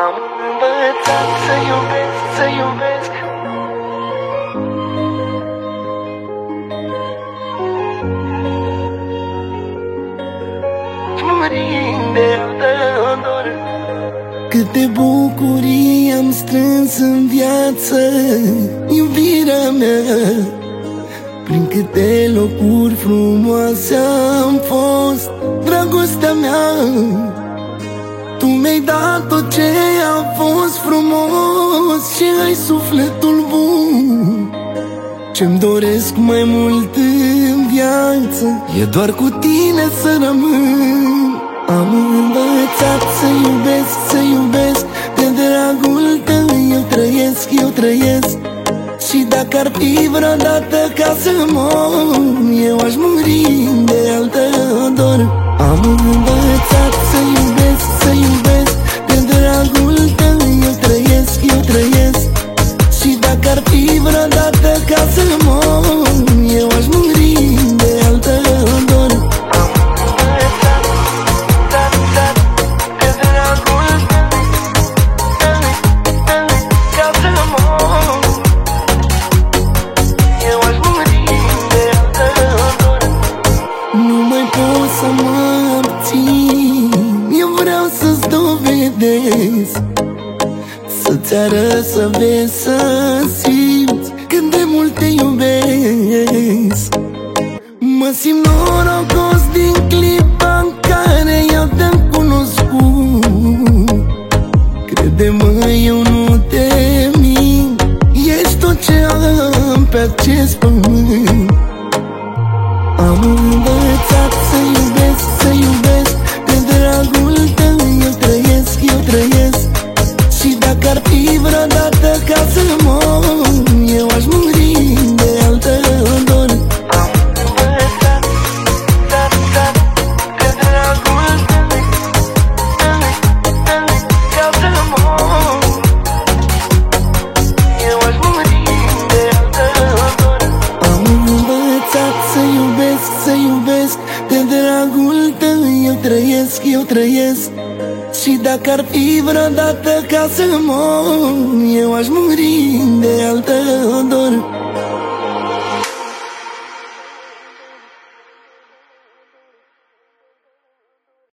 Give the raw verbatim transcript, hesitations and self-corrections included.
Am învățat să iubesc, să iubesc. Murind de dor. Câte bucurii am strâns în viață, iubirea mea. Prin câte locuri frumoase am fost, dragostea mea. Tu mi-ai dat tot ce a fost frumos și ai sufletul bun. Ce-mi doresc mai mult în viață e doar cu tine să rămân. Am învățat să iubesc, să iubesc. De dragul tău eu trăiesc, eu trăiesc. Și dacă ar fi vreodată ca să mor, eu aș muri de altă dor. Am învățat să iubesc, să iubesc. De dragul tău eu trăiesc, eu trăiesc. Și dacă ar fi vreodată ca să mor, eu aș muri de altă dor. Să mă abțin, eu vreau să-ți dovedesc, să-ți arăt, să vezi, să simți cât de mult te iubesc. Mă simt norocos din clipa în care eu te-am cunoscut. Crede-mă, eu nu te mint, ești tot ce am pe acest pământ. Am învățat să iubesc, să iubesc. De dragul tău eu trăiesc, eu trăiesc. Și dacă ar fi vreodată ca să mor, eu aș muri de altă dor. Am învățat, da, da, de dragul tău, tău, tău, ca să mor, eu aș muri de altă dor. Am învățat să iubesc, să iubesc. De dragul tău eu trăiesc, eu trăiesc. Și dacă ar fi vreodată ca să mor, eu aș muri de altă dor.